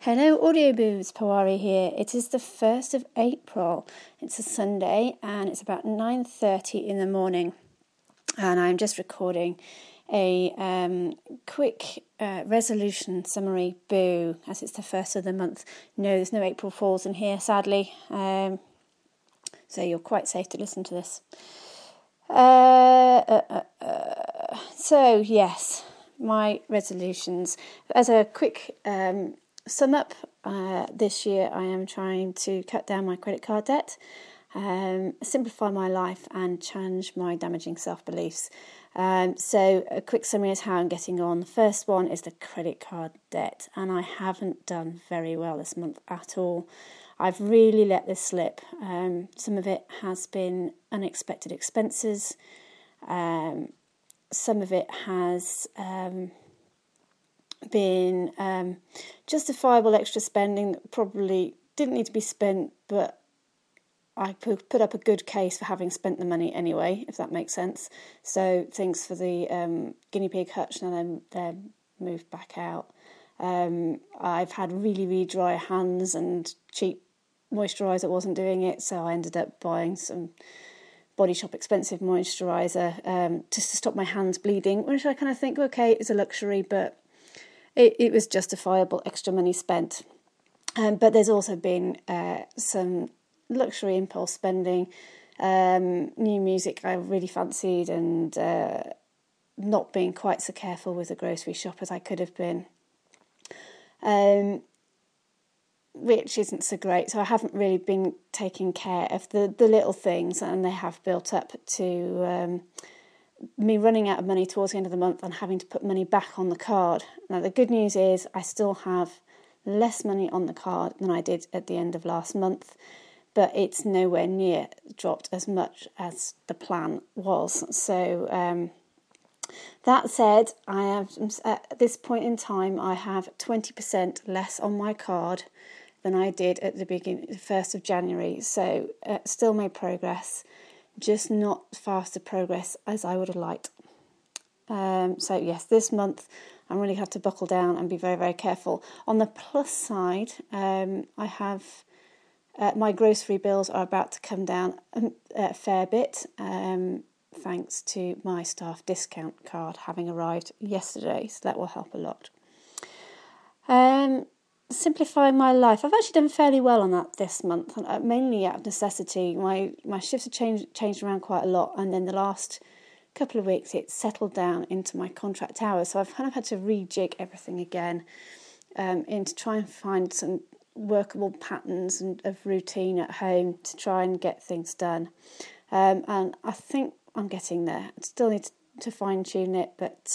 Hello Audioboo's, Pawari here. It is the 1st of April. It's a Sunday and it's about 9:30 in the morning. And I'm just recording a quick resolution summary boo, as it's the first of the month. No, there's no April Fools in here, sadly. So you're quite safe to listen to this. So yes, my resolutions. As a quick sum up, this year I am trying to cut down my credit card debt, simplify my life and challenge my damaging self-beliefs. So a quick summary is how I'm getting on. The first one is the credit card debt, and I haven't done very well this month at all. I've really let this slip. Some of it has been unexpected expenses. Some of it has been justifiable extra spending that probably didn't need to be spent, but I put up a good case for having spent the money anyway, if that makes sense. So things for the guinea pig hutch, and then they're moved back out. I've had really, really dry hands and cheap moisturiser wasn't doing it, so I ended up buying some Body Shop expensive moisturiser just to stop my hands bleeding, which I kind of think, okay, it's a luxury, but it was justifiable extra money spent. But there's also been some luxury impulse spending, new music I really fancied, and not being quite so careful with the grocery shop as I could have been, which isn't so great. So I haven't really been taking care of the little things, and they have built up to me running out of money towards the end of the month and having to put money back on the card. Now the good news is I still have less money on the card than I did at the end of last month, but it's nowhere near dropped as much as the plan was. So that said, I have, at this point in time, I have 20% less on my card than I did at the beginning, the 1st of January. So still made progress, just not as fast a progress as I would have liked. So yes, this month I'm really have to buckle down and be very, very careful. On the plus side, I have my grocery bills are about to come down a fair bit, thanks to my staff discount card having arrived yesterday, so that will help a lot. Simplifying my life. I've actually done fairly well on that this month, mainly out of necessity. My shifts have changed around quite a lot, and then the last couple of weeks it's settled down into my contract hours, so I've kind of had to rejig everything again, to try and find some workable patterns of routine at home to try and get things done. And I think I'm getting there. I still need to fine-tune it, but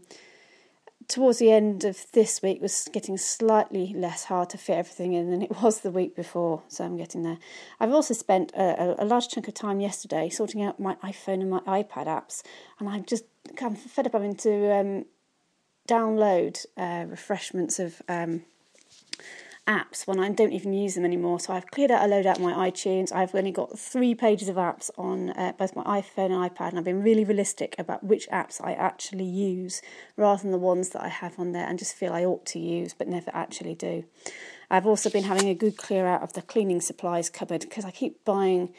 towards the end of this week was getting slightly less hard to fit everything in than it was the week before, so I'm getting there. I've also spent a large chunk of time yesterday sorting out my iPhone and my iPad apps, and I'm just kind of fed up having to download refreshments of apps when I don't even use them anymore. So I've cleared out a load out of my iTunes. I've only got 3 pages of apps on both my iPhone and iPad, and I've been really realistic about which apps I actually use rather than the ones that I have on there and just feel I ought to use but never actually do. I've also been having a good clear out of the cleaning supplies cupboard because I keep buying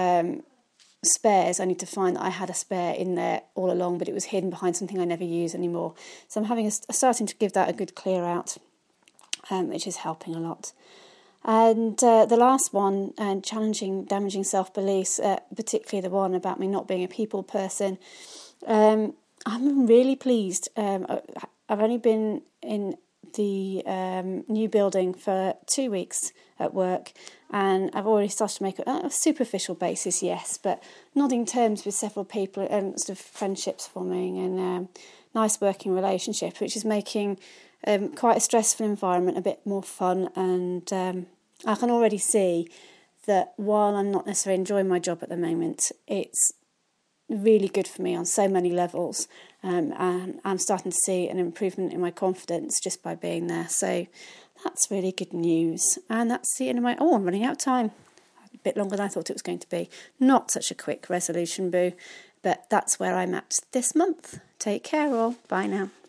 spares. I need to find that I had a spare in there all along, but it was hidden behind something I never use anymore. So I'm starting to give that a good clear out, which is helping a lot. And the last one, challenging damaging self-beliefs, particularly the one about me not being a people person. I'm really pleased. I've only been in the new building for 2 weeks at work, and I've already started to make a superficial basis, yes, but nodding terms with several people and sort of friendships forming and nice working relationships, which is making quite a stressful environment a bit more fun. And I can already see that while I'm not necessarily enjoying my job at the moment, it's really good for me on so many levels, and I'm starting to see an improvement in my confidence just by being there. So that's really good news. And that's the end of my... I'm running out of time. A bit longer than I thought it was going to be. Not such a quick resolution, boo, but that's where I'm at this month. Take care all. Bye now.